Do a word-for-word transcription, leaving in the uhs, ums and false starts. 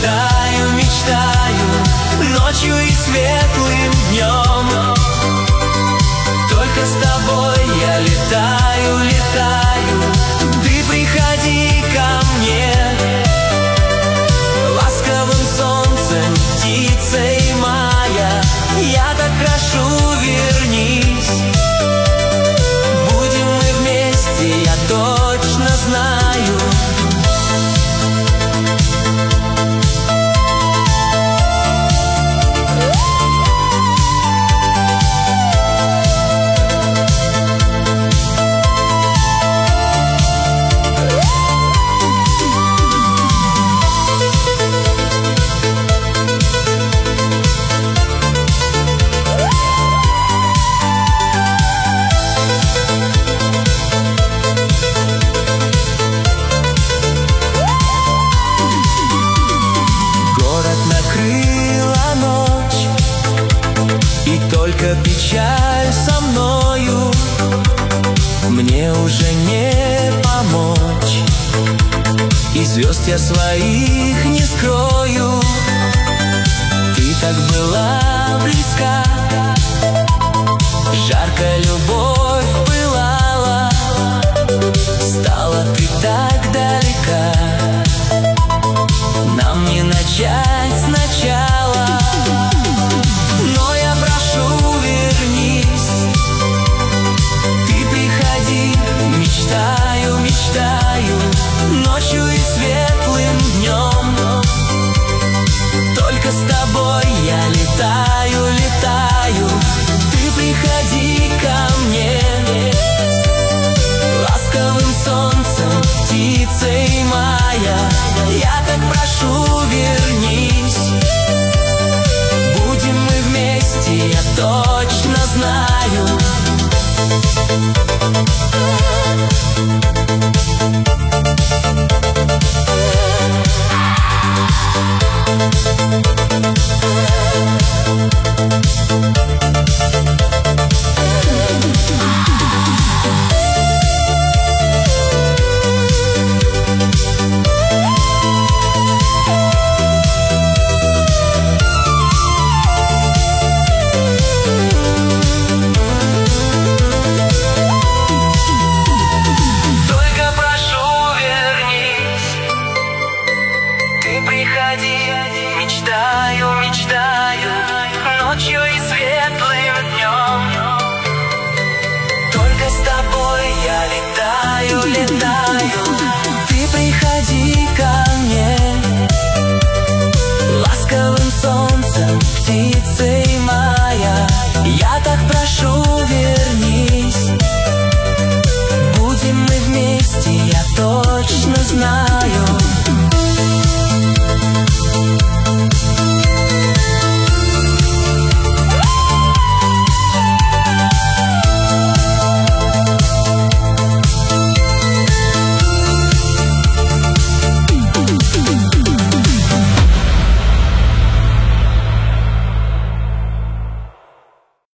мечтаю, мечтаю ночью и светлым днем. Только с тобой я летаю, летаю. Ты приходи ко мне ласковым солнцем, птицей мая. Я так прошу, вернись. Будем мы вместе, я точно знаю. Только печаль со мною, мне уже не помочь, и звезд я своих не скрою. Ты так была близка, жарко любовь пылала, стала ты так далека, нам не начать сначала. Но я прошу, вернись. Ты приходи, мечтаю, мечтаю ночью и светлым днем. Только с тобой я летаю, летаю. Ты приходи ко мне ласковым солнцем, птицей мая. Я так прошу, вернись. Будем мы вместе, я точно знаю. Мечтаю, мечтаю ночью и светлым днем. Только с тобой я летаю, летаю.